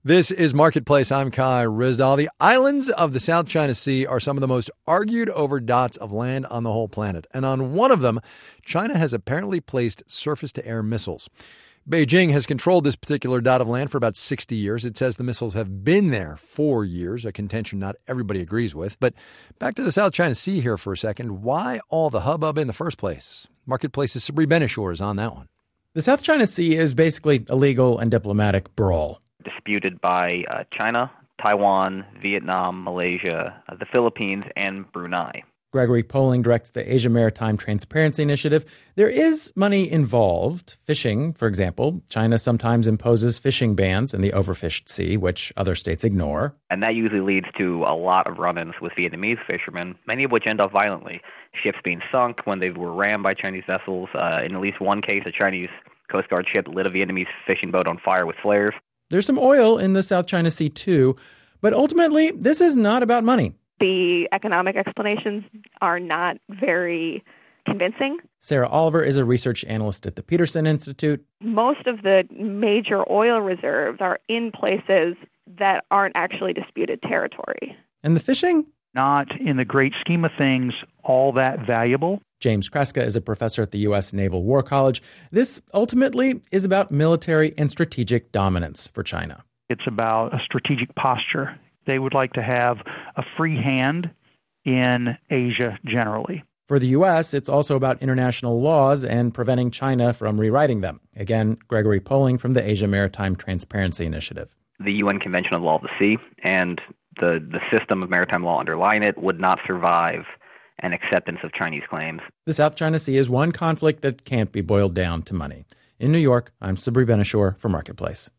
This is Marketplace. I'm Kai Ryssdal. The islands of the South China Sea are some of the most argued over dots of land on the whole planet. And on one of them, China has apparently placed surface-to-air missiles. Beijing has controlled this particular dot of land for about 60 years. It says the missiles have been there 4 years, a contention not everybody agrees with. But back to the South China Sea here for a second. Why all the hubbub in the first place? Marketplace's Sabri Benishore is on that one. The South China Sea is basically a legal and diplomatic brawl. Disputed by China, Taiwan, Vietnam, Malaysia, the Philippines, and Brunei. Gregory Poling directs the Asia Maritime Transparency Initiative. There is money involved. Fishing, for example. China sometimes imposes fishing bans in the overfished sea, which other states ignore. And that usually leads to a lot of run-ins with Vietnamese fishermen, many of which end up violently. Ships being sunk when they were rammed by Chinese vessels. In at least one case, a Chinese Coast Guard ship lit a Vietnamese fishing boat on fire with flares. There's some oil in the South China Sea, too. But ultimately, this is not about money. The economic explanations are not very convincing. Sarah Oliver is a research analyst at the Peterson Institute. Most of the major oil reserves are in places that aren't actually disputed territory. And the fishing? Not, in the great scheme of things, all that valuable. James Kreska is a professor at the U.S. Naval War College. This ultimately is about military and strategic dominance for China. It's about a strategic posture. They would like to have a free hand in Asia generally. For the U.S., it's also about international laws and preventing China from rewriting them. Again, Gregory Poling from the Asia Maritime Transparency Initiative. The UN Convention on the Law of the Sea and the system of maritime law underlying it would not survive an acceptance of Chinese claims. The South China Sea is one conflict that can't be boiled down to money. In New York, I'm Sabri Benishore for Marketplace.